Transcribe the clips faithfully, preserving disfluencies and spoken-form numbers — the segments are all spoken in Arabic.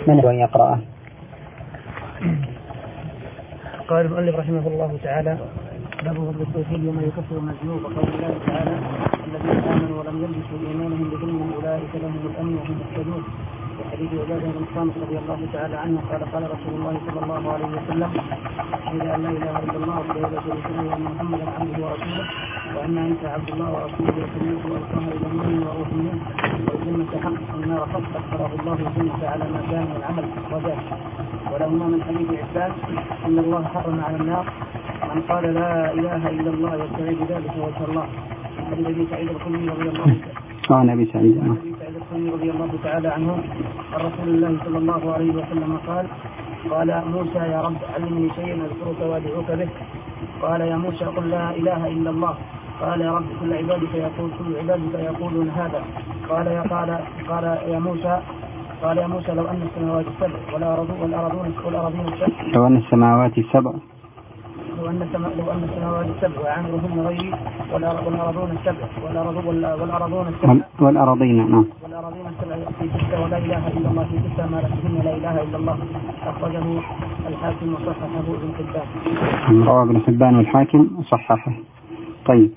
من هو يقرأه؟ قال المؤلف رحمه الله تعالى: باب فضل التوحيد وما يكفر من الذنوب. قال الله تعالى: الذين آمنوا ولم يلبسوا إيمانهم بظلم أولئك لهم الأمن وهم مهتدون. وحديث عبادة بن الصامت رضي الله تعالى عنه قال: قال رسول الله صلى الله عليه وسلم: إذا لا إله إلا الله وحده لا شريك له وأن محمدا عبده ورسوله وأن عيسى عبد الله ورسوله وسلمه وألقاه إلى منه وروح منه والجنة حق والنار حق أخبره الله الجنة على ما كان من العمل وذاك. ولهما من حديث عباد أن الله حرم على النار من قال لا إله إلا الله يبتغي بذلك وجه الله. حديث أبي سعيد الخدري رضي الله عنه. عن أبي سعيد الخدري رضي الله تعالى عنه عن رسول الله صلى الله عليه وسلم قال: قال موسى: يا رب علمني شيئا أذكرك وأدعوك به. قال: يا موسى قل لا إله إلا الله. قال: يا رب كل عبادك يقول كل عبادك يقولون هذا. قال: يا قال قال يا موسى قال يا موسى لو أن السماوات السبع والأرضون والأرضين السبع لو أن السماوات السبع لو أن لو أن السماوات السبع وعامرهن غيري والأرضون السبع والأرضون السبع والأراضين نعم والأراضين السبع في ستة ولا إله إلا الله في ستة ما لهن لا إله إلا الله. أخرجه الحاكم وصححه ابن حبان. رواه ابن حبان والحاكم وصححه. طيب،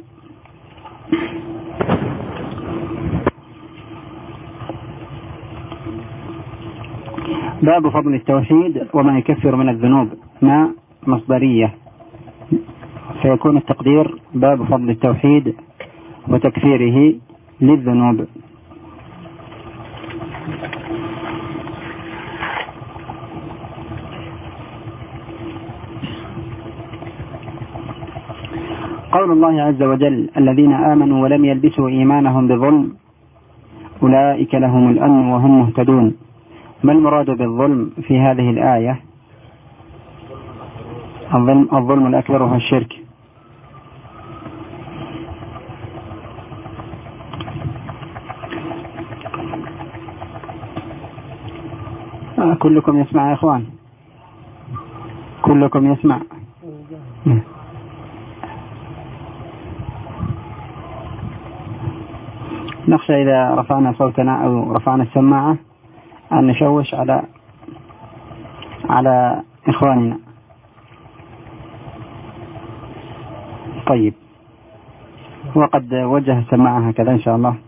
باب فضل التوحيد وما يكفر من الذنوب. ما مصدرية، فيكون التقدير باب فضل التوحيد وتكفيره للذنوب. قول الله عز وجل: الذين آمنوا ولم يلبسوا إيمانهم بظلم أولئك لهم الأمن وهم مهتدون. ما المراد بالظلم في هذه الآية؟ الظلم, الظلم الأكبر هو الشرك. آه كلكم يسمع يا إخوان؟ كلكم يسمع؟ نخشى إذا رفعنا صوتنا أو رفعنا السماعة أن نشوش على على إخواننا. طيب، وقد وجه السماعة هكذا إن شاء الله.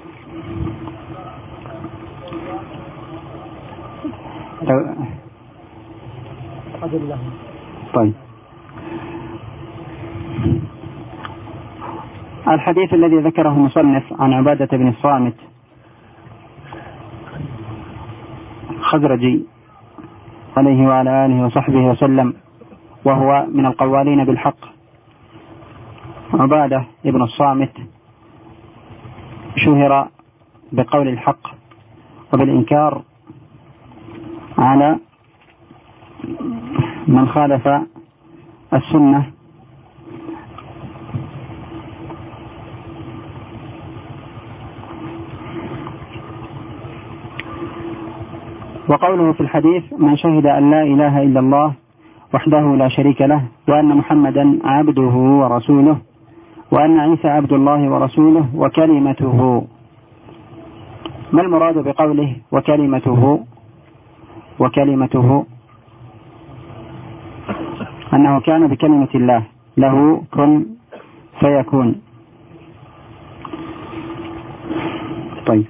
طيب، الحديث الذي ذكره المصنف عن عبادة بن الصامت خزرجي عليه وعلى آله وصحبه وسلم، وهو من القوالين بالحق. عبادة ابن الصامت شهر بقول الحق وبالإنكار على من خالف السنة، وقوله في الحديث: من شهد أن لا إله إلا الله وحده لا شريك له وأن محمدا عبده ورسوله وأن عيسى عبد الله ورسوله وكلمته. ما المراد بقوله وكلمته؟ وكلمته أنه كان بكلمة الله له كن فيكون. طيب،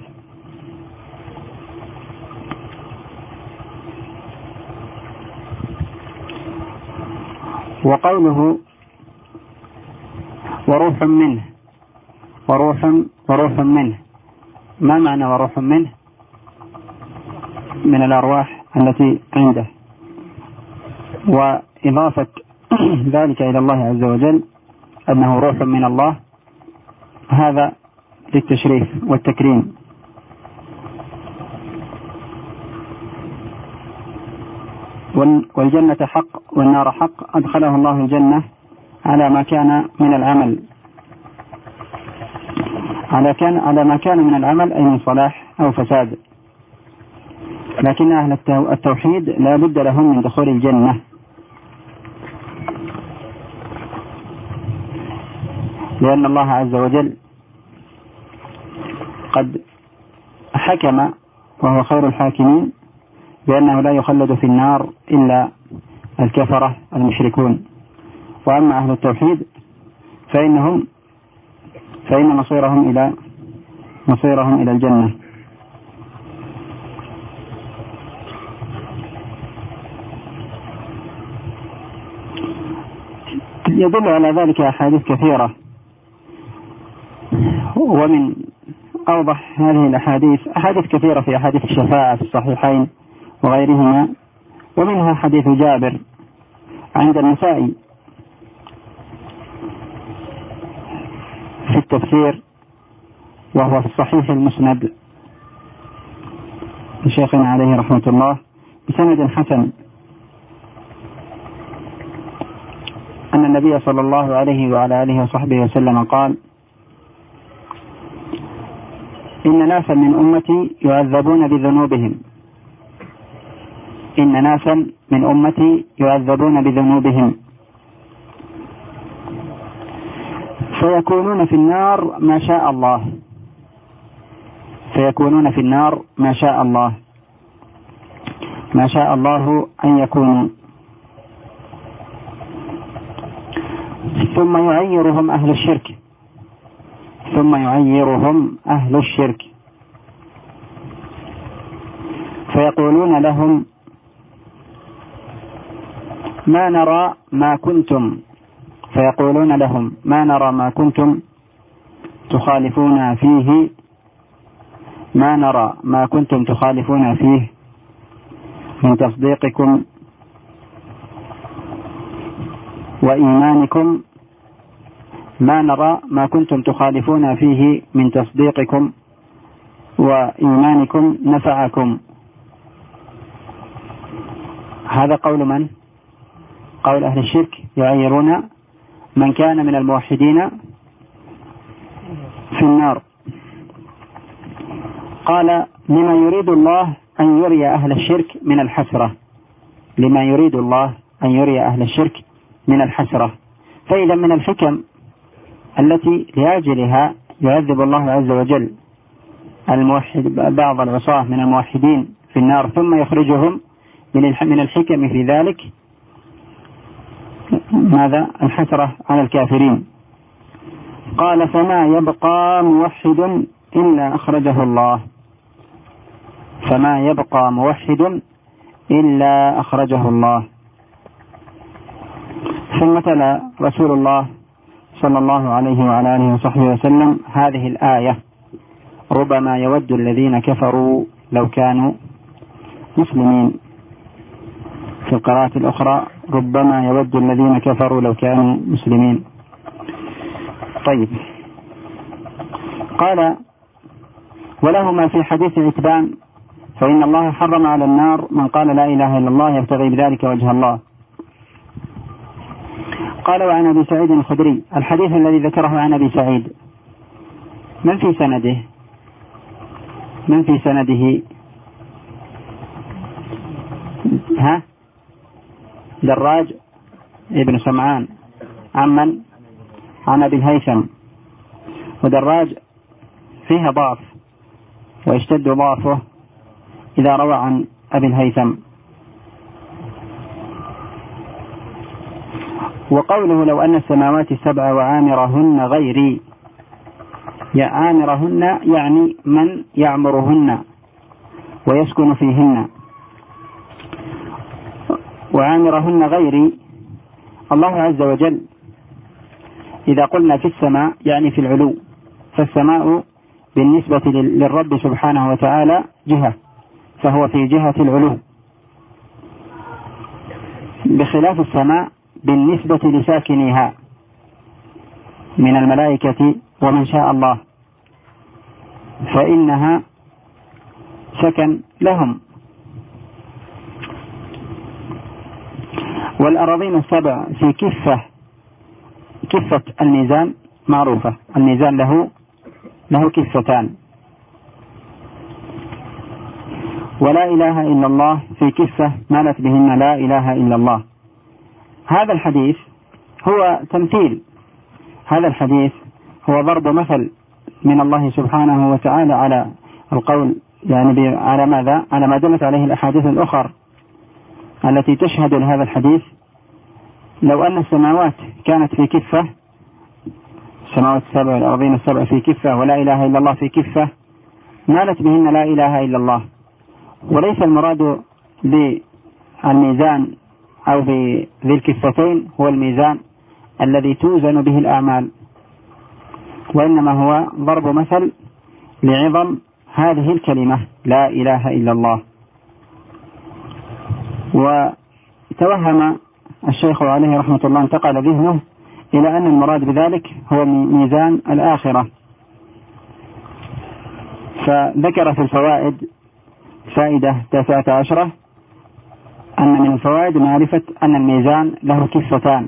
وقوله وروح منه وروح وروح منه، ما معنى وروح منه؟ من الأرواح التي عنده، وإضافة ذلك إلى الله عز وجل أنه روح من الله، هذا للتشريف والتكريم. والجنة حق والنار حق، أدخله الله الجنة على ما كان من العمل، على كان على ما كان من العمل أي من صلاح أو فساد. لكن أهل التوحيد لا بد لهم من دخول الجنة، لأن الله عز وجل قد حكم وهو خير الحاكمين بأنه لا يخلد في النار إلا الكفرة المشركون، وأما أهل التوحيد فإنهم فإن مصيرهم إلى مصيرهم إلى الجنة. يدل على ذلك أحاديث كثيرة، ومن أوضح هذه الأحاديث أحاديث كثيرة في أحاديث الشفاعة في الصحيحين وغيرهما، ومنها حديث جابر عند النسائي في التفسير، وهو في الصحيح المسند لشيخنا عليه رحمة الله بسند حسن، أن النبي صلى الله عليه وعلى آله وصحبه وسلم قال: إن ناسا من أمتي يعذبون بذنوبهم إن ناسا من أمتي يعذبون بذنوبهم فيكونون في النار ما شاء الله فيكونون في النار ما شاء الله ما شاء الله أن يكونوا، ثم يعيرهم أهل الشرك ثم يعيرهم أهل الشرك فيقولون لهم: ما نرى ما كنتم فيقولون لهم ما نرى ما كنتم تخالفون فيه ما نرى ما كنتم تخالفون فيه من تصديقكم وإيمانكم ما نرى ما كنتم تخالفون فيه من تصديقكم وإيمانكم نفعكم. هذا قول من؟ قول أهل الشرك، يعيرون من كان من الموحدين في النار. قال: لما يريد الله أن يري أهل الشرك من الحسرة لما يريد الله أن يري أهل الشرك من الحسرة. فإذا من الحكم التي لأجلها يعذب الله عز وجل الموحد بعض العصاة من الموحدين في النار ثم يخرجهم من الحكم في ذلك ماذا؟ الحسرة على الكافرين. قال: فما يبقى موحد إلا أخرجه الله فما يبقى موحد إلا أخرجه الله. ثم تلا رسول الله صلى الله عليه وعلى آله وصحبه وسلم هذه الآية: ربما يود الذين كفروا لو كانوا مسلمين. في القراءة الأخرى: ربما يود الذين كفروا لو كانوا مسلمين. طيب، قال: ولهما في حديث عتبان: فإن الله حرم على النار من قال لا إله إلا الله يبتغي بذلك وجه الله. قال: وعن أبي سعيد الخدري. الحديث الذي ذكره عن أبي سعيد من في سنده من في سنده ها دراج ابن سمعان عمن عن أبي الهيثم، ودراج فيها ضعف ويشتد ضعفه إذا روى عن أبي الهيثم. وقوله: لو أن السماوات السبع وعامرهن غيري، يا عامرهن يعني من يعمرهن ويسكن فيهن، وعامرهن غيري. الله عز وجل إذا قلنا في السماء يعني في العلو، فالسماء بالنسبة للرب سبحانه وتعالى جهة، فهو في جهة العلو، بخلاف السماء بالنسبة لساكنيها من الملائكة ومن شاء الله، فإنها سكن لهم. والأراضين السبع في كفة كفة الميزان معروفة، الميزان له له كفتان. ولا إله إلا الله في كفة مالت بهن لا إله إلا الله. هذا الحديث هو تمثيل، هذا الحديث هو ضرب مثل من الله سبحانه وتعالى على القول يعني على ماذا؟ على ما دلت عليه الأحاديث الأخرى التي تشهد لهذا الحديث. لو أن السماوات كانت في كفة، السماوات السبع والأرضين السبع في كفة ولا إله إلا الله في كفة، مالت بهن لا إله إلا الله. وليس المراد بالميزان أو بذي الكفتين هو الميزان الذي توزن به الأعمال، وإنما هو ضرب مثل لعظم هذه الكلمة لا إله إلا الله. وتوهم الشيخ عليه رحمة الله انتقل ذهنه إلى أن المراد بذلك هو ميزان الآخرة، فذكر في الفوائد فائدة تاسعة عشرة أن من الفوائد معرفة أن الميزان له كفتان،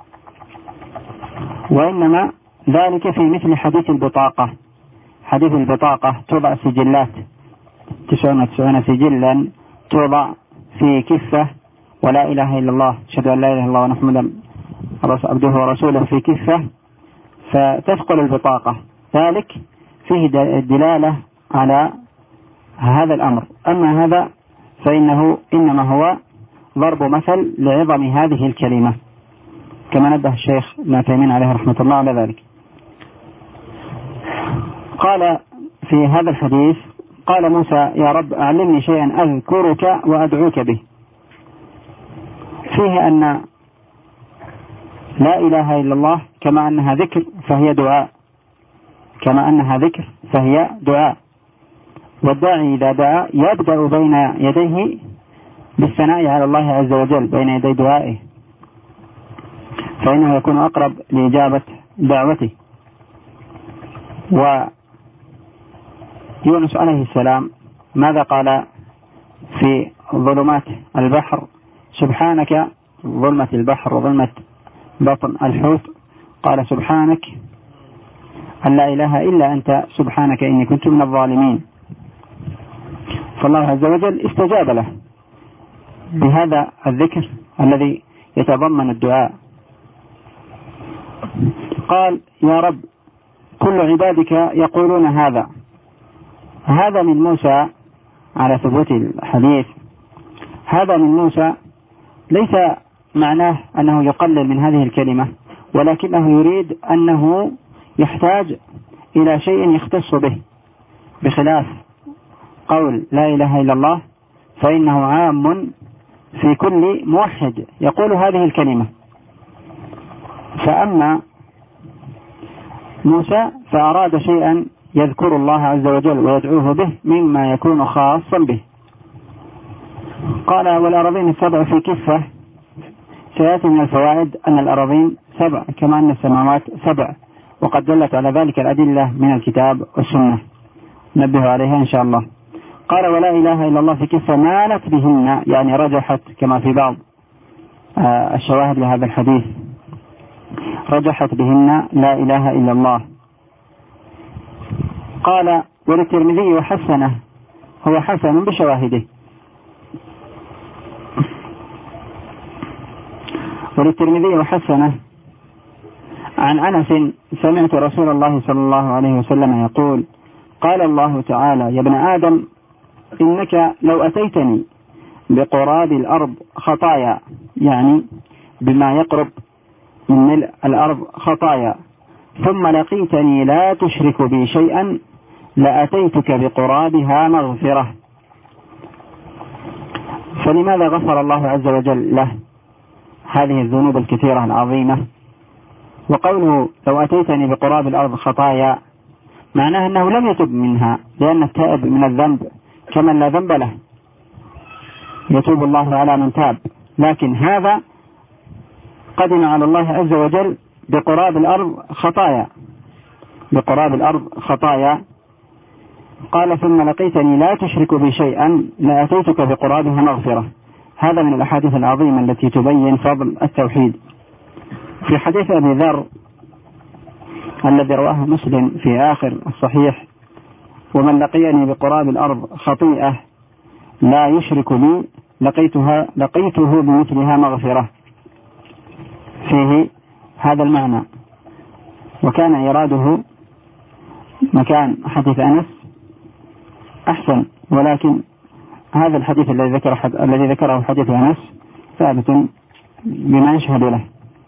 وإنما ذلك في مثل حديث البطاقة. حديث البطاقة توضع سجلات تسعون وتسعون سجلا توضع في كفة، ولا إله إلا الله أشهد أن لا إله إلا الله ونحمد عبده ورسوله في كفة، فتثقل البطاقة. ذلك فيه دلالة على هذا الأمر. أما هذا فإنه إنما هو ضرب مثل لعظم هذه الكلمة، كما نبه الشيخ ابن عثيمين عليه رحمة الله على ذلك. قال في هذا الحديث: قال موسى يا رب أعلمني شيئا أذكرك وأدعوك به. فيه أن لا إله إلا الله كما أنها ذكر فهي دعاء، كما أنها ذكر فهي دعاء، والداعي إذا دعا يبدأ بين يديه بالثناء على الله عز وجل بين يدي دعائه، فإنه يكون أقرب لإجابة دعوته. ويونس عليه السلام ماذا قال في ظلمات البحر؟ سبحانك، ظلمة البحر وظلمة بطن الحوت، قال سبحانك أن لا إله إلا أنت سبحانك إني كنت من الظالمين. فالله عز وجل استجاب له بهذا الذكر الذي يتضمن الدعاء. قال يا رب كل عبادك يقولون هذا. هذا من موسى على ثبوت الحديث، هذا من موسى ليس معناه أنه يقلل من هذه الكلمة، ولكنه يريد أنه يحتاج إلى شيء يختص به، بخلاف قول لا إله إلا الله فإنه عام في كل موحد يقول هذه الكلمة. فأما موسى فأراد شيئا يذكر الله عز وجل ويدعوه به مما يكون خاصا به. قال والأراضين السبع في كفة. سيأتي من الفوائد أن الأراضين سبع كما أن السماوات سبع، وقد دلت على ذلك الأدلة من الكتاب والسنة، نبه عليها إن شاء الله. قال ولا إله إلا الله في كفة مالت بهن، يعني رجحت كما في بعض الشواهد لهذا الحديث، رجحت بهن لا إله إلا الله. قال وللترمذي وحسنه، هو حسن بشواهده. وللترمذي وحسنه عن أنس سمعت رسول الله صلى الله عليه وسلم يقول قال الله تعالى يا ابن آدم إنك لو أتيتني بقراب الأرض خطايا، يعني بما يقرب من ملء الأرض خطايا، ثم لقيتني لا تشرك بي شيئا لأتيتك بقرابها مغفرة. فلماذا غفر الله عز وجل له هذه الذنوب الكثيرة العظيمة؟ وقوله لو أتيتني بقراب الأرض خطايا معناه أنه لم يتب منها، لأن التائب من الذنب كمن لا ذنب له، يتوب الله على من تاب. لكن هذا قدم على الله عز وجل بقراب الأرض خطايا، بقراب الأرض خطايا. قال ثم لقيتني لا تشرك بي شيئا لأتيتك بقرابها مغفرة. هذا من الأحاديث العظيمة التي تبين فضل التوحيد. في حديث أبي ذر الذي رواه مسلم في آخر الصحيح ومن لقيني بقراب الأرض خطيئة لا يشرك بي لقيتها لقيته بمثلها مغفرة، فيه هذا المعنى. وكان إراده مكان حديث أنس أحسن ولكن هذا الحديث الذي ذكره الذي ذكره حديث أنس ثابت بما يشهد له.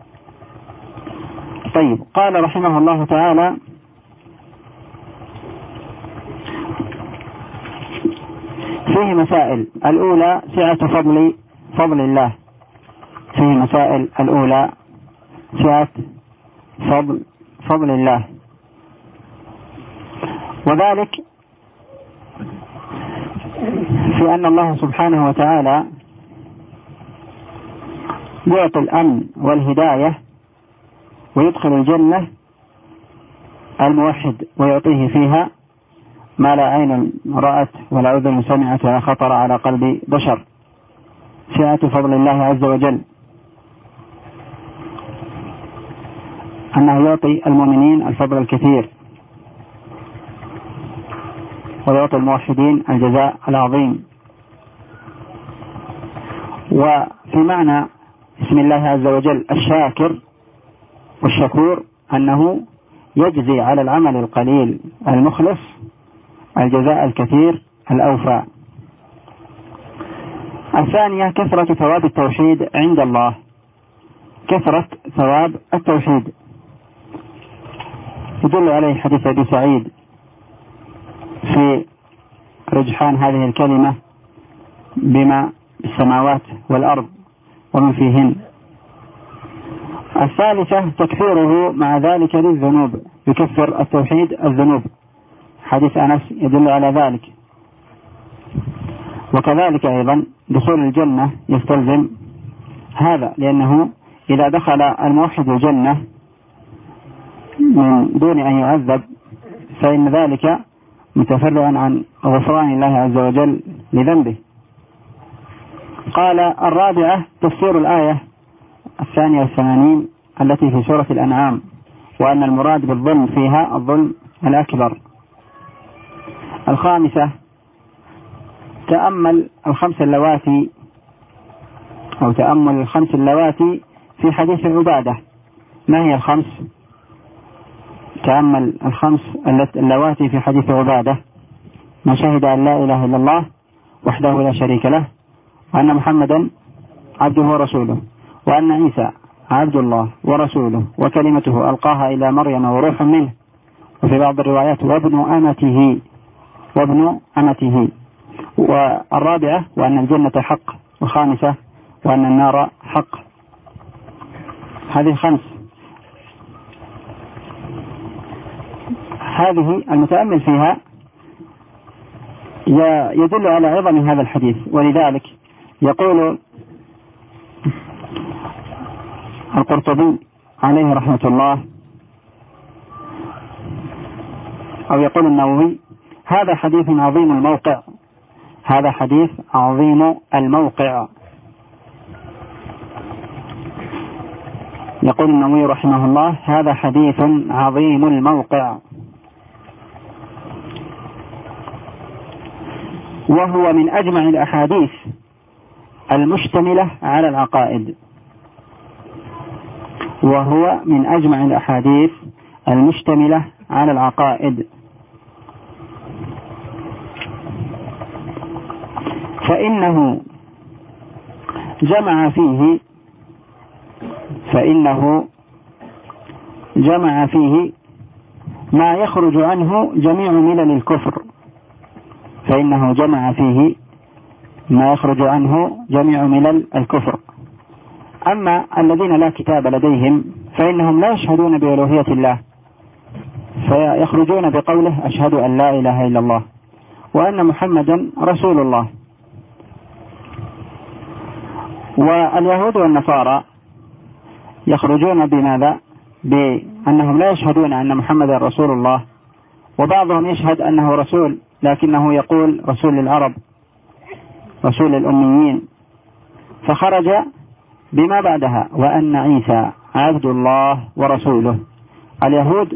طيب، قال رحمه الله تعالى: فيه مسائل. الأولى سعة فضل فضل الله. فيه مسائل. الأولى سعة فضل فضل الله، وذلك في أن الله سبحانه وتعالى يعطي الأمن والهداية ويدخل الجنة الموحد ويعطيه فيها ما لا عين رأت ولا أذن سمعت ولا خطر على قلب بشر. سعة فضل الله عز وجل أنه يعطي المؤمنين الفضل الكثير ويعطي الموحدين الجزاء العظيم. وفي معنى اسم الله عز وجل الشاكر والشكور أنه يجزي على العمل القليل المخلص الجزاء الكثير الأوفى. الثانية كثرة ثواب التوحيد عند الله. كثرة ثواب التوحيد يدل عليه حديث أبي سعيد في رجحان هذه الكلمة بما السماوات والأرض ومن فيهن. الثالثة تكفيره مع ذلك للذنوب. يكفر التوحيد الذنوب. حديث أنس يدل على ذلك. وكذلك أيضا دخول الجنة يستلزم هذا، لأنه إذا دخل الموحد الجنة من دون أن يعذب فإن ذلك متفرع عن غفران الله عز وجل لذنبه. قال: الرابعة تفسير الآية الثانية والثمانين التي في سورة الأنعام، وأن المراد بالظلم فيها الظلم الأكبر. الخامسة تأمل الخمس اللواتي أو تأمل الخمس اللواتي في حديث عبادة. ما هي الخمس؟ تأمل الخمس اللواتي في حديث عبادة: من شهد أن لا إله إلا الله وحده لا شريك له، وأن محمدا عبده ورسوله، وأن عيسى عبد الله ورسوله وكلمته ألقاها إلى مريم وروح منه، وفي بعض الروايات وابن أمته وابن أمته. والرابعة وأن الجنة حق. والخامسة وأن النار حق. هذه خمس. هذه المتأمل فيها يدل على عظم هذا الحديث، ولذلك يقول القرطبي عليه رحمة الله، أو يقول النووي: هذا حديث عظيم الموقع. هذا حديث عظيم الموقع. يقول النووي رحمه الله: هذا حديث عظيم الموقع، وهو من أجمع الأحاديث المشتملة على العقائد. وهو من أجمع الأحاديث المشتملة على العقائد، فإنه جمع فيه فإنه جمع فيه ما يخرج عنه جميع ملل الكفر. فإنه جمع فيه ما يخرج عنه جميع ملل الكفر. أما الذين لا كتاب لديهم فإنهم لا يشهدون بألوهية الله، فيخرجون بقوله: أشهد أن لا إله إلا الله وأن محمدا رسول الله. واليهود والنصارى يخرجون بماذا؟ بأنهم لا يشهدون أن محمدا رسول الله، وبعضهم يشهد أنه رسول لكنه يقول رسول العرب، رسول الأميين، فخرج بما بعدها: وأن عيسى عبد الله ورسوله. اليهود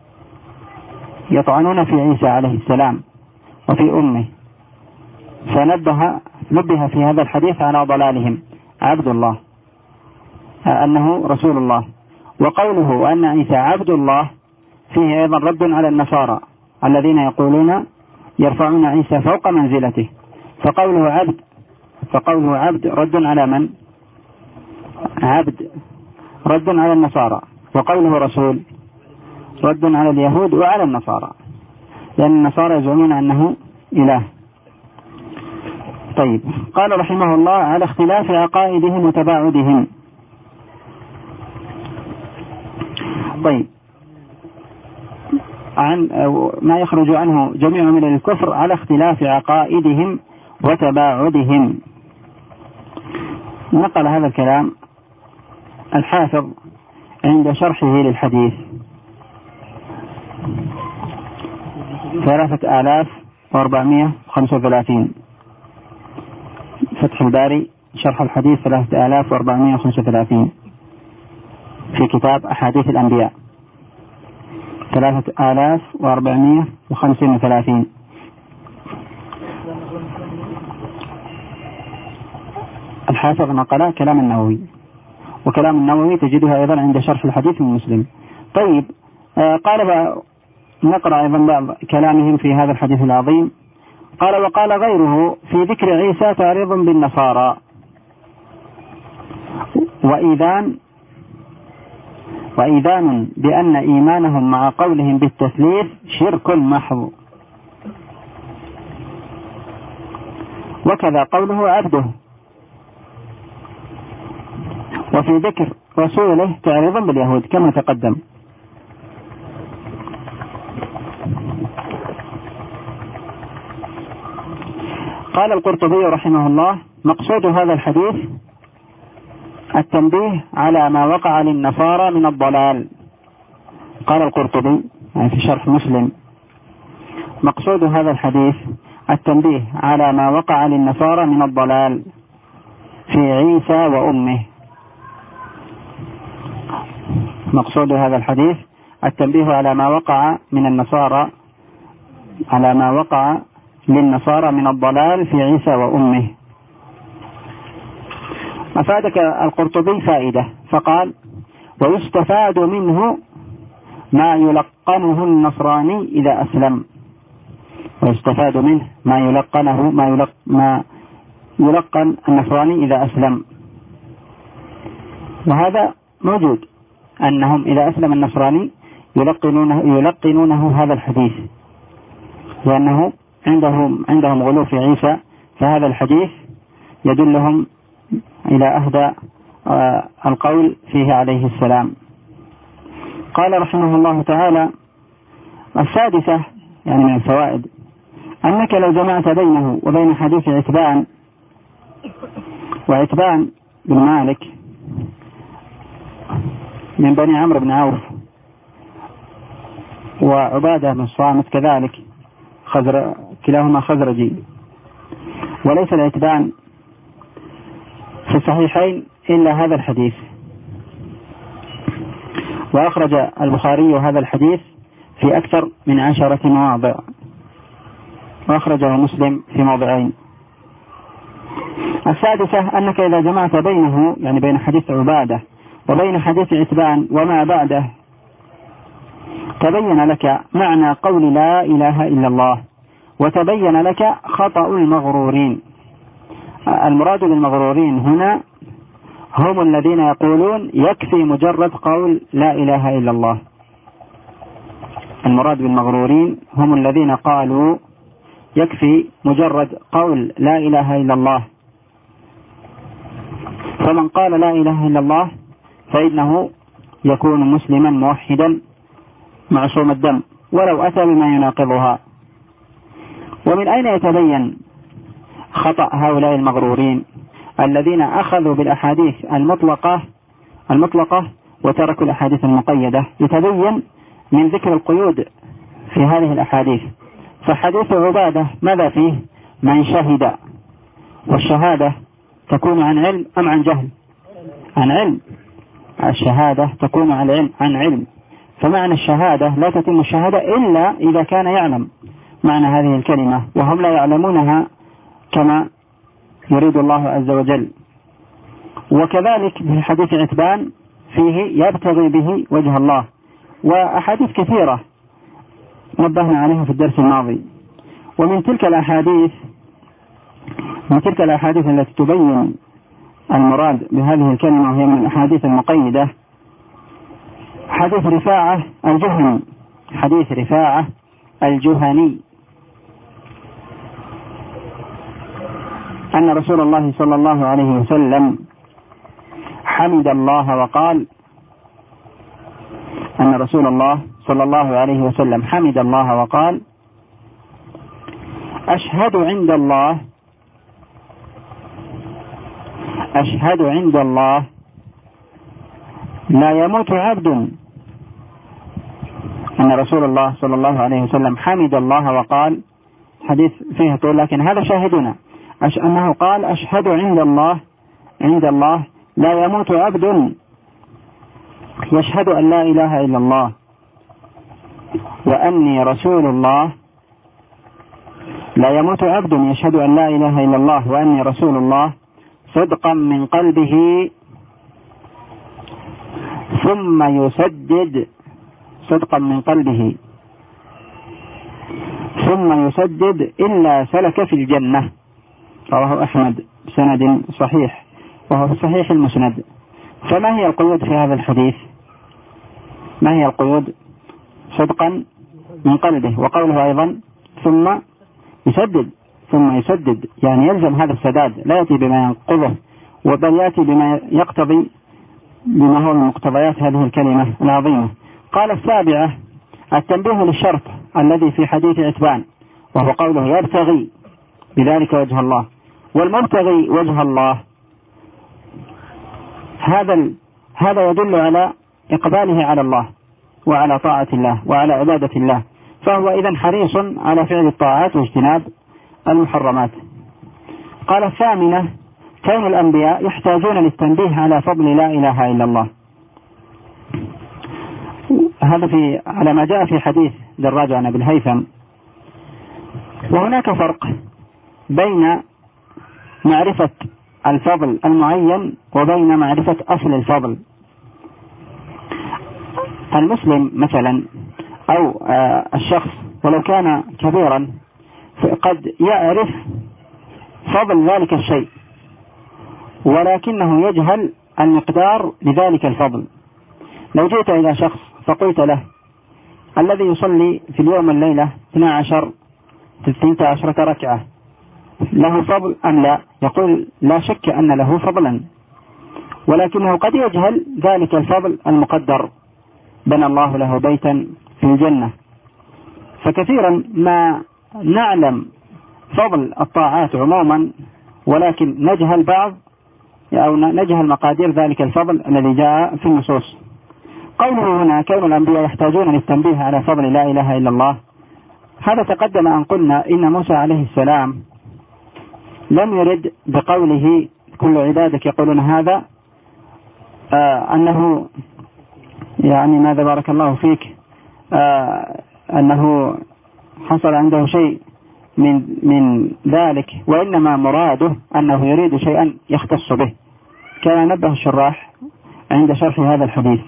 يطعنون في عيسى عليه السلام وفي أمه، فنبه نبه في هذا الحديث على ضلالهم: عبد الله، أنه رسول الله. وقوله وأن عيسى عبد الله فيه أيضا رد على النصارى الذين يقولون يرفعون عيسى فوق منزلته، فقوله عبد فقوله عبد رد على من؟ عبد رد على النصارى، وقوله رسول رد على اليهود وعلى النصارى، لأن النصارى يزعمون أنه إله. طيب، قال رحمه الله: على اختلاف عقائدهم وتباعدهم. طيب، عن ما يخرج عنه جميع من الكفر على اختلاف عقائدهم وتباعدهم. نقل هذا الكلام الحافظ عند شرحه للحديث ثلاثة آلاف وأربعمائة وخمسة وثلاثين، فتح الباري شرح الحديث ثلاثة آلاف وأربعمائة وخمسة وثلاثين، في كتاب أحاديث الأنبياء ثلاثة آلاف وأربعمائة وخمسة وثلاثين. الحافظ نقل كلام النووي، وكلام النووي تجدها أيضا عند شرح الحديث من مسلم. طيب، آه قال نقرأ أيضا بعض كلامهم في هذا الحديث العظيم. قال: وقال غيره في ذكر عيسى تعريض بالنصارى وإذان وإذان بأن إيمانهم مع قولهم بالتثليث شرك محض، وكذا قوله عبده، وفي ذكر رسوله تعريضا باليهود كما تقدم. قال القرطبي رحمه الله: مقصود هذا الحديث التنبيه على ما وقع للنصارى من الضلال. قال القرطبي يعني في شرح مسلم: مقصود هذا الحديث التنبيه على ما وقع للنصارى من الضلال في عيسى وأمه. مقصود هذا الحديث التنبيه على ما وقع من النصارى على ما وقع للنصارى من الضلال في عيسى وأمه. أفادك القرطبي فائدة فقال: ويستفاد منه ما يلقنه النصراني إذا أسلم. ويستفاد منه ما يلقنه ما, يلق ما يلقن النصراني إذا أسلم، وهذا موجود، أنهم إذا أسلم النصراني يلقنونه, يلقنونه هذا الحديث، لأنه عندهم عندهم غلو في عيسى، فهذا الحديث يدلهم إلى أهدى القول فيه عليه السلام. قال رحمه الله تعالى: السادسة يعني من الفوائد أنك لو جمعت بينه وبين حديث عتبان، وعتبان بن مالك من بني عمرو بن عوف، وعبادة بن الصامت كذلك خزر كلاهما خزرجي، وليس العتبان في الصحيحين إلا هذا الحديث، وأخرج البخاري هذا الحديث في أكثر من عشرة مواضع، وأخرجه مسلم في موضعين. السادسة أنك إذا جمعت بينه يعني بين حديث عبادة وبين حديث عتبان وما بعده تبين لك معنى قول لا إله إلا الله، وتبين لك خطأ المغرورين. المراد بالمغرورين هنا هم الذين يقولون يكفي مجرد قول لا إله إلا الله. المراد بالمغرورين هم الذين قالوا يكفي مجرد قول لا إله إلا الله، فمن قال لا إله إلا الله فإنه يكون مسلما موحدا معصوم الدم ولو أتى بما يناقضها. ومن أين يتبين خطأ هؤلاء المغرورين الذين أخذوا بالأحاديث المطلقة المطلقة وتركوا الأحاديث المقيدة؟ يتبين من ذكر القيود في هذه الأحاديث. فحديث عبادة ماذا فيه؟ من شهد، والشهادة تكون عن علم أم عن جهل؟ عن علم. الشهادة تكون عن علم عن علم فمعنى الشهادة لا تتم الشهادة إلا إذا كان يعلم معنى هذه الكلمة، وهم لا يعلمونها كما يريد الله عز وجل. وكذلك في حديث عتبان فيه يبتغي به وجه الله، وأحاديث كثيرة نبهنا عليها في الدرس الماضي. ومن تلك الأحاديث من تلك الأحاديث التي تبين المراد بهذه الكلمة، وهي من الأحاديث المقيدة، حديث رفاعة الجهني حديث رفاعة الجهني أن رسول الله صلى الله عليه وسلم حمد الله وقال أن رسول الله صلى الله عليه وسلم حمد الله وقال: أشهد عند الله أشهد عند الله لا يموت عبد. أن رسول الله صلى الله عليه وسلم حمد الله وقال، حديث فيه طول لكن هذا شاهدنا، أنه قال: أشهد عند الله عند الله لا يموت عبد يشهد أن لا إله إلا الله وأني رسول الله لا يموت عبد يشهد أن لا إله إلا الله وأني رسول الله صدقا من قلبه ثم يسدد صدقا من قلبه ثم يسدد إلا سلك في الجنة. رواه أحمد بسند صحيح وهو في صحيح المسند. فما هي القيود في هذا الحديث؟ ما هي القيود؟ صدقا من قلبه، وقوله أيضا ثم يسدد ثم يسدد يعني يلزم هذا السداد، لا يأتي بما ينقضه وبل يأتي بما يقتضي بما هو من مقتضيات هذه الكلمة العظيمة. قال السابعة التنبيه للشرط الذي في حديث عتبان، وهو قوله يبتغي بذلك وجه الله، والمبتغي وجه الله هذا هذا يدل على إقباله على الله وعلى طاعة الله وعلى عبادة الله، فهو إذن حريص على فعل الطاعات واجتناب المحرمات. قال الثامنة كون الأنبياء يحتاجون للتنبيه على فضل لا إله إلا الله. هذا في على ما جاء في حديث دراج عن أبي الهيثم. وهناك فرق بين معرفة الفضل المعين وبين معرفة أصل الفضل. المسلم مثلا أو الشخص ولو كان كبيرا قد يعرف فضل ذلك الشيء ولكنه يجهل المقدار لذلك الفضل. لو جئت إلى شخص فقلت له الذي يصلي في اليوم الليلة اثنتا عشرة ثلاثة عشر ركعة له فضل أم لا؟ يقول لا شك أن له فضلا، ولكنه قد يجهل ذلك الفضل المقدر. بنى الله له بيتا في الجنة. فكثيرا ما نعلم فضل الطاعات عموما ولكن نجهل بعض أو نجهل مقادير ذلك الفضل الذي جاء في النصوص. قوله هنا كون الأنبياء يحتاجون للتنبيه على فضل لا إله إلا الله، هذا تقدم أن قلنا إن موسى عليه السلام لم يرد بقوله كل عبادك يقولون هذا آه أنه يعني ماذا بارك الله فيك آه أنه حصل عنده شيء من من ذلك، وإنما مراده أنه يريد شيئا يختص به. كان نبه الشراح عند شرح هذا الحديث.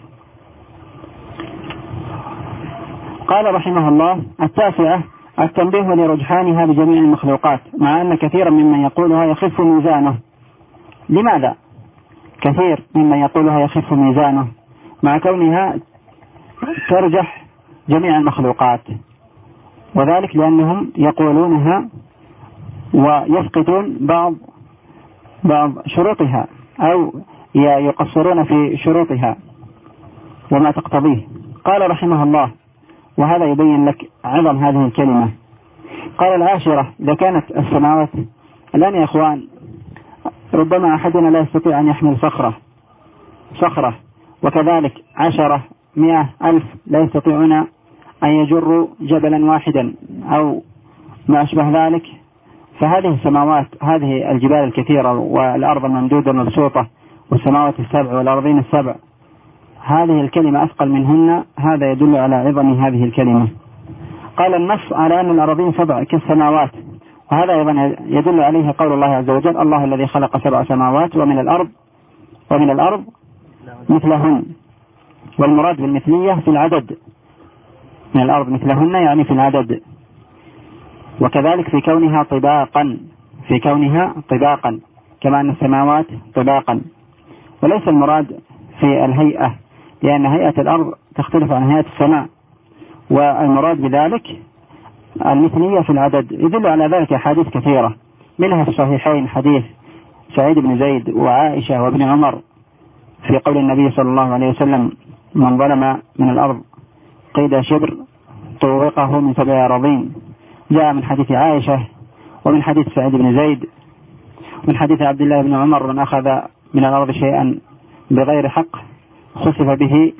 قال رحمه الله التاسعة التنبيه لرجحانها بجميع المخلوقات، مع أن كثيرا ممن يقولها يخف ميزانه. لماذا كثير ممن يقولها يخف ميزانه مع كونها ترجح جميع المخلوقات؟ وذلك لأنهم يقولونها ويفقدون بعض بعض شروطها أو يقصرون في شروطها وما تقتضيه. قال رحمه الله وهذا يبين لك عظم هذه الكلمة. قال العاشرة إذا كانت السماوات الآن يا أخوان ربما أحدنا لا يستطيع أن يحمل صخرة صخرة وكذلك عشرة مئة ألف لا يستطيعون أن يجروا جبلا واحدا أو ما أشبه ذلك. فهذه السماوات هذه الجبال الكثيرة والأرض الممدودة المبسوطة والسماوات السبع والأرضين السبع، هذه الكلمة أثقل منهن. هذا يدل على عظم هذه الكلمة. قال النص على أن الأرضين سبع كالسماوات، وهذا أيضا يدل عليه قول الله عز وجل الله الذي خلق سبع سماوات ومن الأرض ومن الأرض مثلهن، والمراد بالمثلية في العدد، من الأرض مثلهن يعني في العدد. وكذلك في كونها طباقا في كونها طباقا كما أن السماوات طباقا. وليس المراد في الهيئة، لأن هيئة الأرض تختلف عن هيئة السماء، والمراد بذلك المثلية في العدد. يدل على ذلك أحاديث كثيرة، منها في الصحيحين حديث سعيد بن زيد وعائشة وابن عمر في قول النبي صلى الله عليه وسلم: من ظلم من الأرض قيد شبر طوقه من سبع أراضين. جاء من حديث عائشة ومن حديث سعيد بن زيد ومن حديث عبد الله بن عمر: من أخذ من الأرض شيئا بغير حق خسف به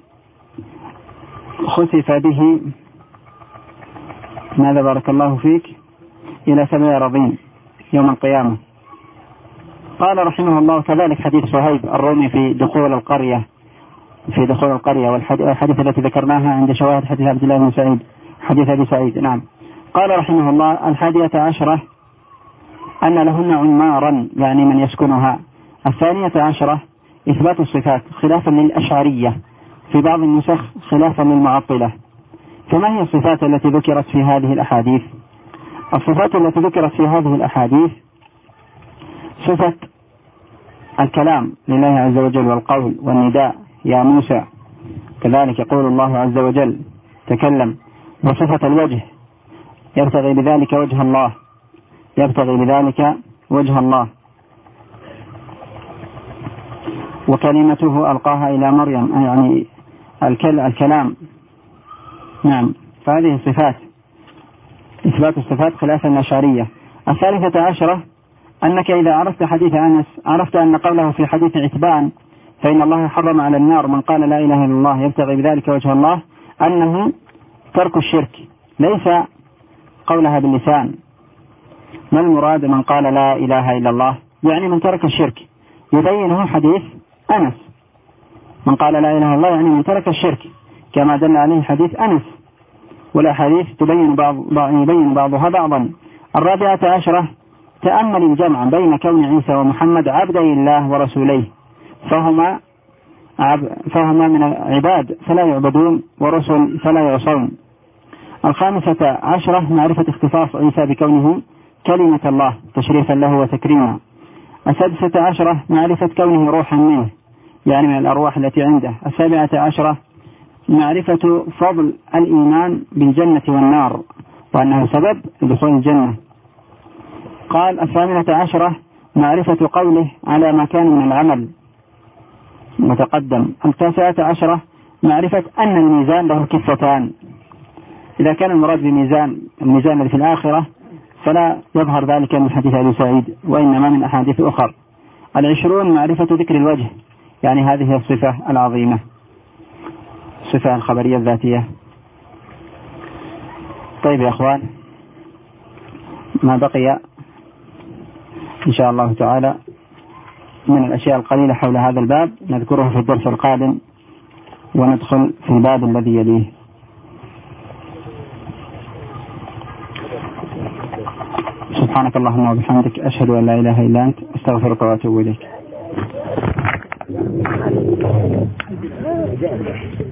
خسف به ماذا بارك الله فيك إلى سبع أراضين يوم القيامة. قال رحمه الله: كذلك حديث صهيب الرومي في دخول القرية في دخول القرية والحديث التي ذكرناها عند شواهد حديث عبد الله بن سعيد حديث أبي سعيد. نعم. قال رحمه الله: الحادية عشرة أن لهن عمارا، يعني من يسكنها. الثانية عشرة إثبات الصفات خلافا للأشعرية، في بعض النسخ خلافا للمعطلة. فما هي الصفات التي ذكرت في هذه الأحاديث؟ الصفات التي ذكرت في هذه الأحاديث: صفة الكلام لله عز وجل والقول والنداء: يا موسى. كذلك يقول الله عز وجل: تكلم. وصفة الوجه: يبتغي بذلك وجه الله يبتغي بذلك وجه الله. وكلمته ألقاها إلى مريم، يعني الكلام. نعم. فهذه صفات إثبات الصفات خلافا للأشعرية. الثالثة عشرة أنك إذا عرفت حديث أنس عرفت أن قوله في حديث عتبان: فإن الله حرم على النار من قال لا إله إلا الله يبتغي بذلك وجه الله، أنه ترك الشرك، ليس قولها باللسان. ما المراد من قال لا إله إلا الله؟ يعني من ترك الشرك. يبينه حديث أنس: من قال لا إله إلا الله يعني من ترك الشرك، كما دل عليه حديث أنس. والأحاديث تبين بعض يبين بعضها بعضا. الرابعة عشرة تأمل الجمع بين كون عيسى ومحمد عبدي الله ورسوليه، فهما عب فهما من العباد فلا يعبدون، ورسل فلا يعصون. الخامسة عشرة معرفة اختصاص عيسى بكونه كلمة الله تشريفا له وتكريما. السادسة عشرة معرفة كونه روحا منه، يعني من الأرواح التي عنده. السابعة عشرة معرفة فضل الإيمان بالجنة والنار، وأنه سبب لدخول الجنة. قال: الثامنة عشرة معرفة قوله على ما كان من العمل متقدم. التاسعة عشرة معرفة أن الميزان له كفتان. إذا كان المراد بميزان الميزان الذي في الآخرة فلا يظهر ذلك من حديث أبي سعيد، وإنما من أحاديث أخرى. العشرون معرفة ذكر الوجه، يعني هذه الصفة العظيمة، الصفة الخبرية الذاتية. طيب يا أخوان، ما بقي إن شاء الله تعالى من الأشياء القليلة حول هذا الباب نذكره في الدرس القادم، وندخل في الباب الذي يليه. سبحانك اللهم وبحمدك، أشهد أن لا إله إلا أنت، أستغفرك وأتوب إليك.